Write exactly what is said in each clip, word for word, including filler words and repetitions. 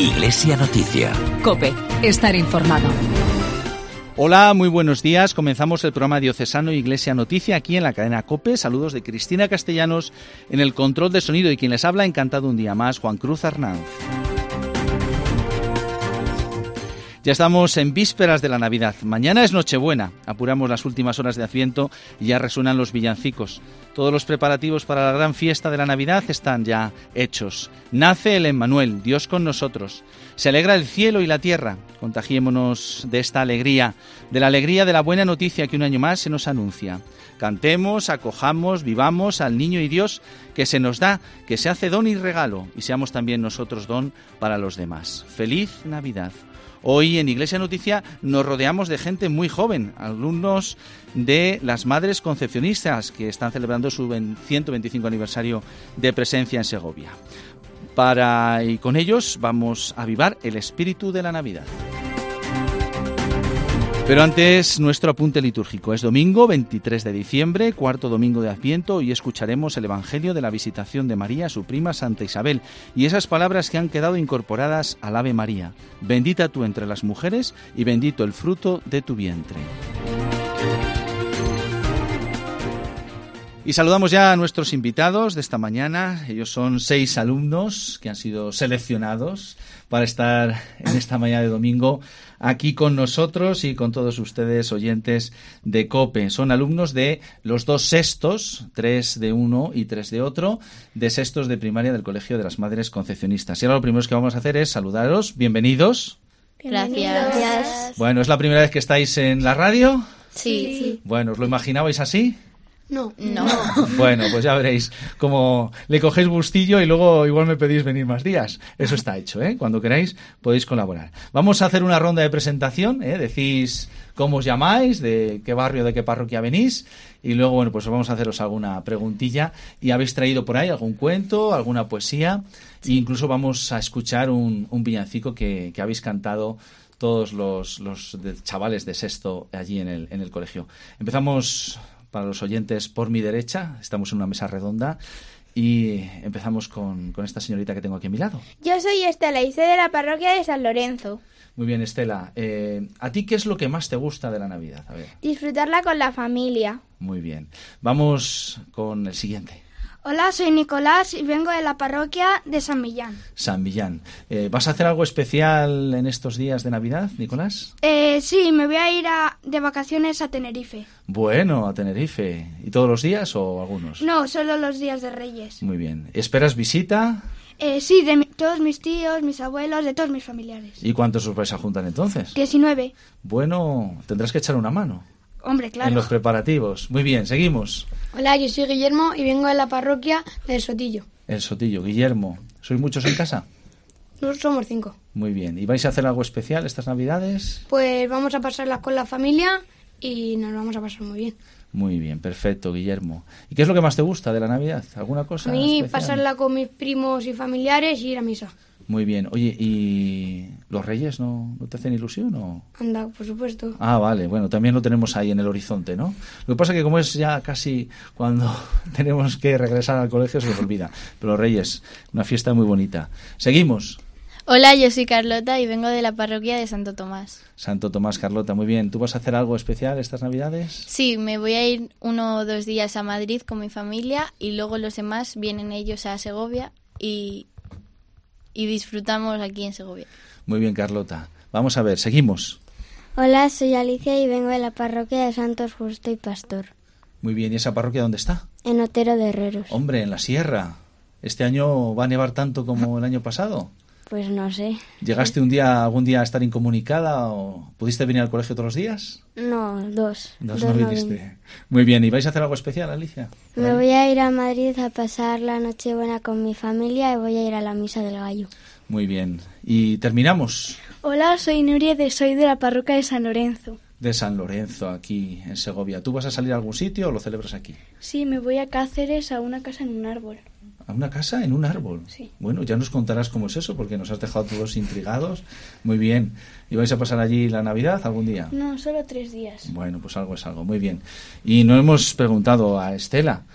Iglesia Noticia. COPE, estar informado. Hola, muy buenos días. Comenzamos el programa diocesano Iglesia Noticia aquí en la cadena COPE. Saludos de Cristina Castellanos en el control de sonido y quien les habla, encantado un día más, Juan Cruz Arnanz. Ya estamos en vísperas de la Navidad. Mañana es Nochebuena. Apuramos las últimas horas de Adviento y ya resuenan los villancicos. Todos los preparativos para la gran fiesta de la Navidad están ya hechos. Nace el Emmanuel, Dios con nosotros. Se alegra el cielo y la tierra. Contagiémonos de esta alegría, de la alegría de la buena noticia que un año más se nos anuncia. Cantemos, acojamos, vivamos al niño y Dios que se nos da, que se hace don y regalo, y seamos también nosotros don para los demás. ¡Feliz Navidad! Hoy en Iglesia Noticia nos rodeamos de gente muy joven, alumnos de las Madres Concepcionistas que están celebrando su ciento veinticinco aniversario de presencia en Segovia. Para y con ellos vamos a avivar el espíritu de la Navidad. Pero antes, nuestro apunte litúrgico. Es domingo veintitrés de diciembre, cuarto domingo de Adviento, y escucharemos el Evangelio de la visitación de María a su prima Santa Isabel y esas palabras que han quedado incorporadas al Ave María. Bendita tú entre las mujeres y bendito el fruto de tu vientre. Y saludamos ya a nuestros invitados de esta mañana. Ellos son seis alumnos que han sido seleccionados para estar en esta mañana de domingo aquí con nosotros y con todos ustedes oyentes de COPE. Son alumnos de los dos sextos, tres de uno y tres de otro, de sextos de primaria del Colegio de las Madres Concepcionistas. Y ahora lo primero que vamos a hacer es saludaros. Bienvenidos. Gracias. Gracias. Bueno, ¿es la primera vez que estáis en la radio? Sí. sí. Bueno, ¿os lo imaginabais así? No. No. Bueno, pues ya veréis cómo le cogéis gustillo y luego igual me pedís venir más días. Eso está hecho, ¿eh? Cuando queráis podéis colaborar. Vamos a hacer una ronda de presentación, ¿eh? Decís cómo os llamáis, de qué barrio, de qué parroquia venís y luego, bueno, pues vamos a haceros alguna preguntilla y habéis traído por ahí algún cuento, alguna poesía e incluso vamos a escuchar un, un villancico que, que habéis cantado todos los, los de chavales de sexto allí en el, en el colegio. Empezamos... Para los oyentes, por mi derecha, estamos en una mesa redonda y empezamos con, con esta señorita que tengo aquí a mi lado. Yo soy Estela y soy de la parroquia de San Lorenzo. Muy bien, Estela. Eh, ¿A ti qué es lo que más te gusta de la Navidad? A ver. Disfrutarla con la familia. Muy bien. Vamos con el siguiente. Hola, soy Nicolás y vengo de la parroquia de San Millán. San Millán. Eh, ¿Vas a hacer algo especial en estos días de Navidad, Nicolás? Eh, sí, me voy a ir a, de vacaciones a Tenerife. Bueno, a Tenerife. ¿Y todos los días o algunos? No, solo los días de Reyes. Muy bien. ¿Esperas visita? Eh, sí, de mi, todos mis tíos, mis abuelos, de todos mis familiares. ¿Y cuántos os vais a juntar entonces? diecinueve. Bueno, tendrás que echar una mano. Hombre, claro. En los preparativos. Muy bien, seguimos. Hola, yo soy Guillermo y vengo de la parroquia del Sotillo. El Sotillo. Guillermo, ¿sois muchos en casa? Nosotros somos cinco. Muy bien. ¿Y vais a hacer algo especial estas Navidades? Pues vamos a pasarlas con la familia y nos vamos a pasar muy bien. Muy bien, perfecto, Guillermo. ¿Y qué es lo que más te gusta de la Navidad? ¿Alguna cosa A mí especial? pasarla con mis primos y familiares y ir a misa. Muy bien. Oye, ¿y los Reyes no, no te hacen ilusión o...? Anda, por supuesto. Ah, vale. Bueno, también lo tenemos ahí en el horizonte, ¿no? Lo que pasa es que como es ya casi cuando tenemos que regresar al colegio se nos olvida. Pero los Reyes, una fiesta muy bonita. Seguimos. Hola, yo soy Carlota y vengo de la parroquia de Santo Tomás. Santo Tomás, Carlota, muy bien. ¿Tú vas a hacer algo especial estas Navidades? Sí, me voy a ir uno o dos días a Madrid con mi familia y luego los demás vienen ellos a Segovia y... y disfrutamos aquí en Segovia. Muy bien, Carlota. Vamos a ver, seguimos. Hola, soy Alicia y vengo de la parroquia de Santos Justo y Pastor. Muy bien, ¿y esa parroquia dónde está? En Otero de Herreros. Hombre, en la sierra. ¿Este año va a nevar tanto como el año pasado? Pues no sé. ¿Llegaste un día, algún día a estar incomunicada o pudiste venir al colegio todos los días? No, dos. Dos, dos no no viniste. vine. Muy bien, ¿y vais a hacer algo especial, Alicia? Me voy a ir a Madrid a pasar la Nochebuena con mi familia y voy a ir a la Misa del Gallo. Muy bien. Y terminamos. Hola, soy Nuria y soy de la parroquia de San Lorenzo. De San Lorenzo, aquí en Segovia. ¿Tú vas a salir a algún sitio o lo celebras aquí? Sí, me voy a Cáceres a una casa en un árbol. ¿A una casa en un árbol? Sí. Bueno, ya nos contarás cómo es eso, porque nos has dejado todos intrigados. Muy bien. ¿Y vais a pasar allí la Navidad algún día? No, solo tres días. Bueno, pues algo es algo. Muy bien. Y nos hemos preguntado a Estela,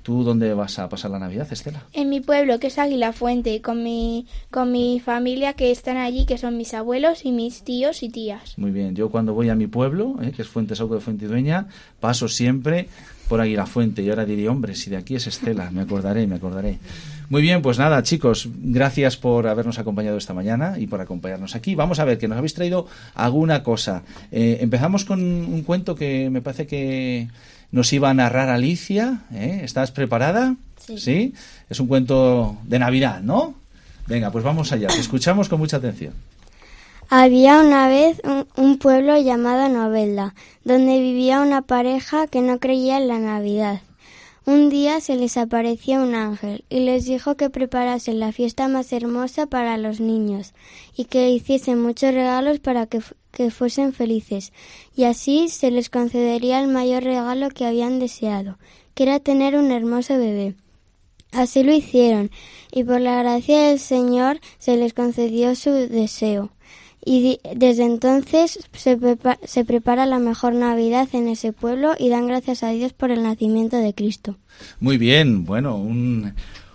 ¿Tú dónde vas a pasar la Navidad, Estela? En mi pueblo, que es Aguilafuente, con mi, con mi familia que están allí, que son mis abuelos y mis tíos y tías. Muy bien, yo cuando voy a mi pueblo, eh, que es Fuentesauco de Fuentidueña, paso siempre por Aguilafuente y ahora diría, hombre, si de aquí es Estela, me acordaré, me acordaré. Muy bien, pues nada, chicos, gracias por habernos acompañado esta mañana y por acompañarnos aquí. Vamos a ver, que nos habéis traído alguna cosa. Eh, empezamos con un cuento que me parece que nos iba a narrar Alicia. ¿eh? ¿Estás preparada? Sí. ¿Sí? Es un cuento de Navidad, ¿no? Venga, pues vamos allá, te escuchamos con mucha atención. Había una vez un, un pueblo llamado Novelda, donde vivía una pareja que no creía en la Navidad. Un día se les apareció un ángel y les dijo que preparasen la fiesta más hermosa para los niños y que hiciesen muchos regalos para que, que fuesen felices, y así se les concedería el mayor regalo que habían deseado, que era tener un hermoso bebé. Así lo hicieron, y por la gracia del Señor se les concedió su deseo. Y di- desde entonces se, prepa- se prepara la mejor Navidad en ese pueblo y dan gracias a Dios por el nacimiento de Cristo. Muy bien, bueno, un,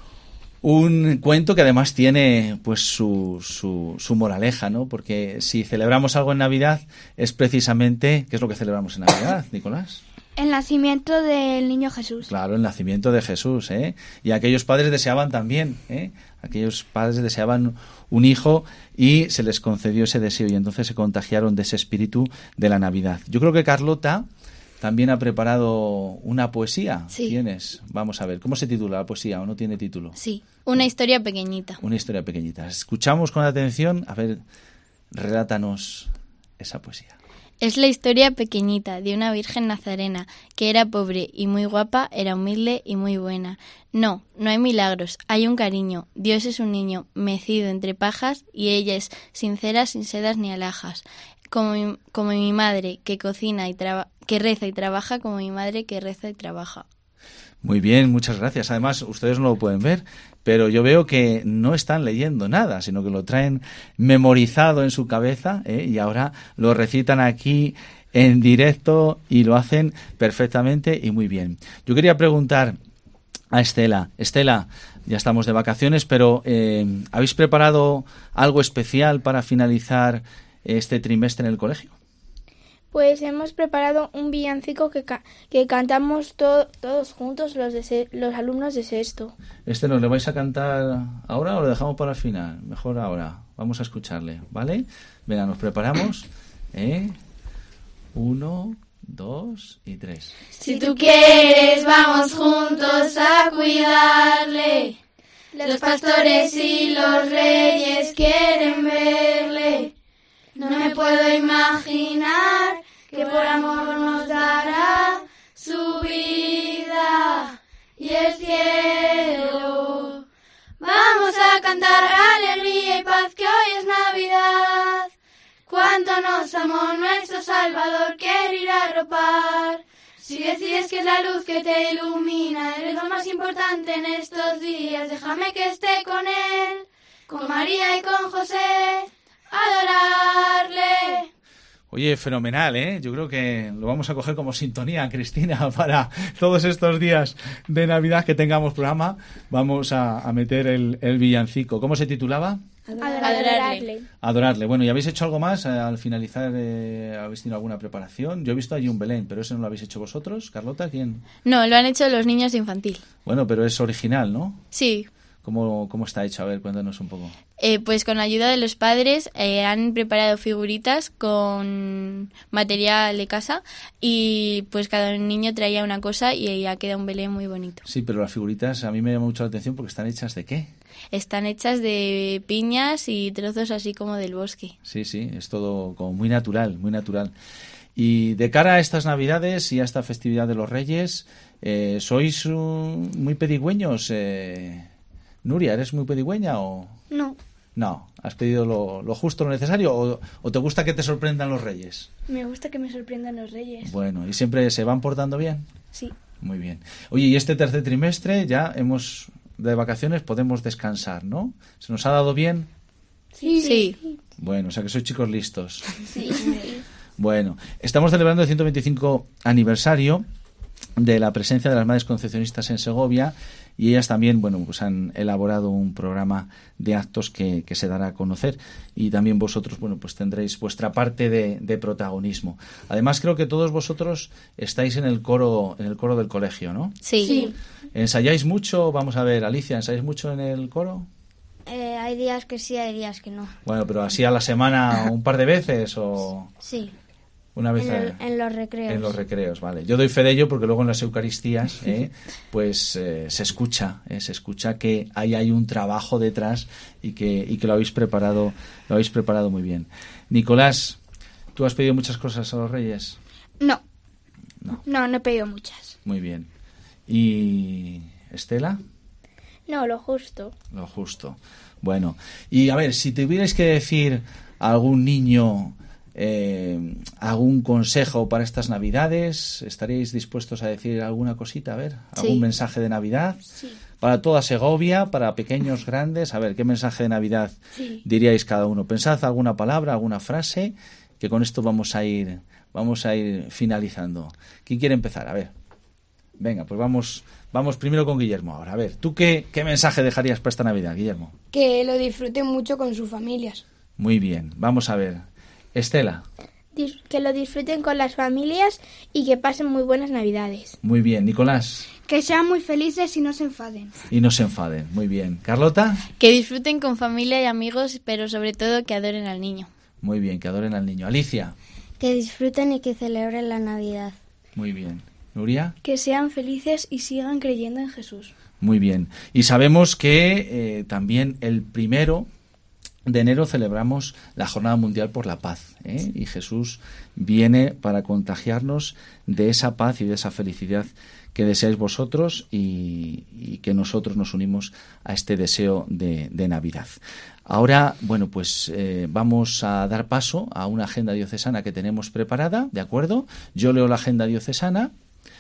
un cuento que además tiene pues su, su, su moraleja, ¿no? Porque si celebramos algo en Navidad es precisamente, ¿qué es lo que celebramos en Navidad, Nicolás? El nacimiento del niño Jesús. Claro, el nacimiento de Jesús, ¿eh? Y aquellos padres deseaban también, ¿eh? Aquellos padres deseaban un hijo y se les concedió ese deseo y entonces se contagiaron de ese espíritu de la Navidad. Yo creo que Carlota también ha preparado una poesía. Sí. ¿Tienes? Vamos a ver, ¿cómo se titula la poesía o no tiene título? Sí, una historia pequeñita. Una historia pequeñita. Escuchamos con atención, a ver, relátanos esa poesía. Es la historia pequeñita de una virgen nazarena que era pobre y muy guapa, era humilde y muy buena. No, no hay milagros, hay un cariño. Dios es un niño mecido entre pajas y ella es sincera sin sedas ni alhajas. Como mi, como mi madre que cocina y traba, que reza y trabaja, como mi madre que reza y trabaja. Muy bien, muchas gracias. Además, ustedes no lo pueden ver, pero yo veo que no están leyendo nada, sino que lo traen memorizado en su cabeza, ¿eh? Y ahora lo recitan aquí en directo y lo hacen perfectamente y muy bien. Yo quería preguntar a Estela. Estela, ya estamos de vacaciones, pero eh, ¿habéis preparado algo especial para finalizar este trimestre en el colegio? Pues hemos preparado un villancico que, ca- que cantamos to- todos juntos los, de se- los alumnos de sexto. ¿Este nos le vais a cantar ahora o lo dejamos para el final? Mejor ahora. Vamos a escucharle, ¿vale? Venga, nos preparamos. ¿Eh? Uno, dos y tres. Si tú quieres, vamos juntos a cuidarle. Los pastores y los reyes quieren verle. No me puedo imaginar que por amor nos dará su vida y el cielo. Vamos a cantar alegría y paz, que hoy es Navidad. Cuánto nos amó nuestro Salvador, quiere ir a arropar. Si decides que es la luz que te ilumina, eres lo más importante en estos días. Déjame que esté con él, con María y con José. Adorarle. Oye, fenomenal, ¿eh? Yo creo que lo vamos a coger como sintonía, Cristina, para todos estos días de Navidad que tengamos programa. Vamos a, a meter el, el villancico. ¿Cómo se titulaba? Adorarle. Adorarle. Bueno, ¿y habéis hecho algo más? Eh, al finalizar, eh, ¿habéis tenido alguna preparación? Yo he visto allí un Belén, pero eso no lo habéis hecho vosotros. Carlota, ¿quién? No, lo han hecho los niños de infantil. Bueno, pero es original, ¿no? Sí. ¿Cómo, cómo está hecho? A ver, cuéntanos un poco. Eh, pues con la ayuda de los padres eh, han preparado figuritas con material de casa y pues cada niño traía una cosa y ya queda un Belén muy bonito. Sí, pero las figuritas a mí me llama mucho la atención porque están hechas ¿de qué? Están hechas de piñas y trozos así como del bosque. Sí, sí, es todo como muy natural, muy natural. Y de cara a estas Navidades y a esta festividad de los Reyes, eh, ¿sois uh, muy pedigüeños? Eh, Nuria, ¿eres muy pedigüeña o...? No. No, ¿has pedido lo, lo justo, lo necesario o, o te gusta que te sorprendan los Reyes? Me gusta que me sorprendan los Reyes. Bueno, ¿y siempre se van portando bien? Sí. Muy bien. Oye, y este tercer trimestre ya hemos de vacaciones, podemos descansar, ¿no? ¿Se nos ha dado bien? Sí. Sí. Bueno, o sea que sois chicos listos. Sí. Bueno, estamos celebrando el ciento veinticinco aniversario de la presencia de las Madres Concepcionistas en Segovia, y ellas también, bueno, pues han elaborado un programa de actos que, que se dará a conocer, y también vosotros, bueno, pues tendréis vuestra parte de, de protagonismo. Además, creo que todos vosotros estáis en el coro, en el coro del colegio, ¿no? Sí. Sí. ¿Ensayáis mucho? Vamos a ver, Alicia, ¿ensayáis mucho en el coro? Eh, hay días que sí, hay días que no. Bueno, pero así a la semana un par de veces o Sí. una vez En, el- a- en los recreos. en los recreos, vale. Yo doy fe de ello porque luego en las Eucaristías, eh, pues eh, se escucha, eh, se escucha que ahí hay un trabajo detrás y que y que lo habéis preparado, lo habéis preparado muy bien. Nicolás, ¿tú has pedido muchas cosas a los Reyes? No. No. No, no he pedido muchas. Muy bien. ¿Y Estela? No, lo justo. Lo justo. Bueno, y a ver, si tuvierais que decir a algún niño eh, algún consejo para estas Navidades, ¿estaríais dispuestos a decir alguna cosita? A ver, algún Sí. mensaje de Navidad Sí. para toda Segovia, para pequeños, grandes. A ver, ¿qué mensaje de Navidad Sí. diríais cada uno? Pensad alguna palabra, alguna frase, que con esto vamos a ir, vamos a ir finalizando. ¿Quién quiere empezar? A ver. Venga, pues vamos, vamos primero con Guillermo ahora. A ver, ¿tú qué, qué mensaje dejarías para esta Navidad, Guillermo? Que lo disfruten mucho con sus familias. Muy bien, vamos a ver. Estela, Dis- Que lo disfruten con las familias y que pasen muy buenas Navidades. muy bien. Nicolás, Que sean muy felices y no se enfaden. y no se enfaden. Muy bien. Carlota, Que disfruten con familia y amigos, pero sobre todo que adoren al niño. muy bien, que adoren al niño. Alicia, Que disfruten y que celebren la Navidad. muy bien. Nuria, Que sean felices y sigan creyendo en Jesús. muy bien. Y sabemos que eh, también el primero de enero celebramos la Jornada Mundial por la Paz, ¿eh? Y Jesús viene para contagiarnos de esa paz y de esa felicidad que deseáis vosotros y, y que nosotros nos unimos a este deseo de, de Navidad. Ahora, bueno, pues eh, vamos a dar paso a una agenda diocesana que tenemos preparada, ¿de acuerdo? Yo leo la agenda diocesana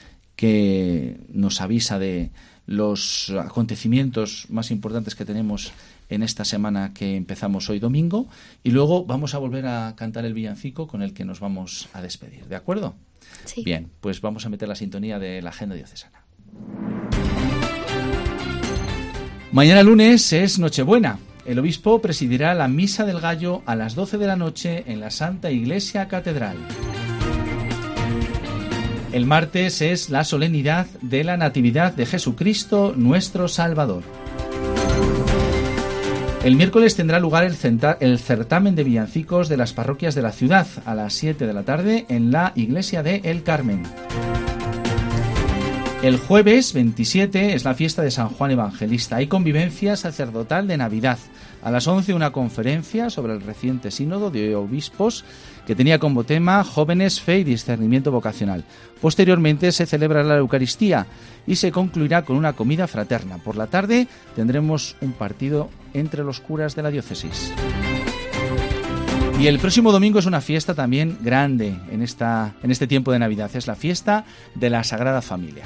que nos avisa de los acontecimientos más importantes que tenemos en esta semana que empezamos hoy domingo, y luego vamos a volver a cantar el villancico con el que nos vamos a despedir, ¿de acuerdo? Sí. Bien, pues vamos a meter la sintonía de la agenda diocesana. Mañana lunes es Nochebuena. El obispo presidirá la Misa del Gallo a las doce de la noche en la Santa Iglesia Catedral. El martes es la solemnidad de la Natividad de Jesucristo, nuestro Salvador. El miércoles tendrá lugar el, centa- el certamen de villancicos de las parroquias de la ciudad a las siete de la tarde en la iglesia de El Carmen. El jueves veintisiete es la fiesta de San Juan Evangelista. Hay convivencia sacerdotal de Navidad. A las once una conferencia sobre el reciente sínodo de obispos que tenía como tema Jóvenes, Fe y Discernimiento Vocacional. Posteriormente se celebrará la Eucaristía y se concluirá con una comida fraterna. Por la tarde tendremos un partido entre los curas de la diócesis. Y el próximo domingo es una fiesta también grande en, esta, en este tiempo de Navidad. Es la fiesta de la Sagrada Familia.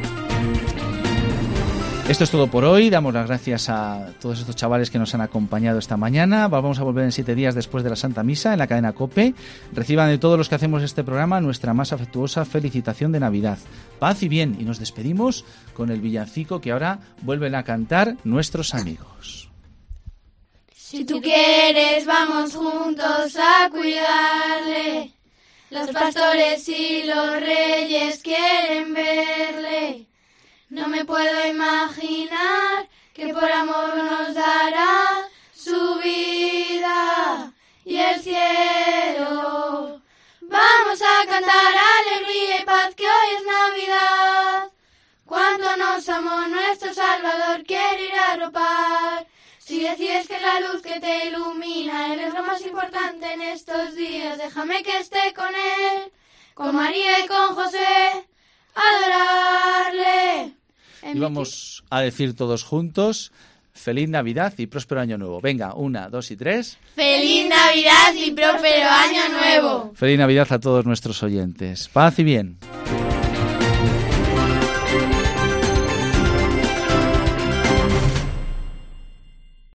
Esto es todo por hoy. Damos las gracias a todos estos chavales que nos han acompañado esta mañana. Vamos a volver en siete días después de la Santa Misa en la cadena COPE. Reciban de todos los que hacemos este programa nuestra más afectuosa felicitación de Navidad. Paz y bien. Y nos despedimos con el villancico que ahora vuelven a cantar nuestros amigos. Si tú quieres, vamos juntos a cuidarle. Los pastores y los reyes quieren verle. No me puedo imaginar que por amor nos dará su vida y el cielo. Vamos a cantar alegría y paz, que hoy es Navidad. Cuánto nos amó nuestro Salvador, quiere ir a arropar. Si decides que la luz que te ilumina, Él es lo más importante en estos días, déjame que esté con Él, con María y con José, adorarle. Y vamos a decir todos juntos, feliz Navidad y próspero año nuevo. Venga, una, dos y tres. ¡Feliz Navidad y próspero año nuevo! Feliz Navidad a todos nuestros oyentes. Paz y bien.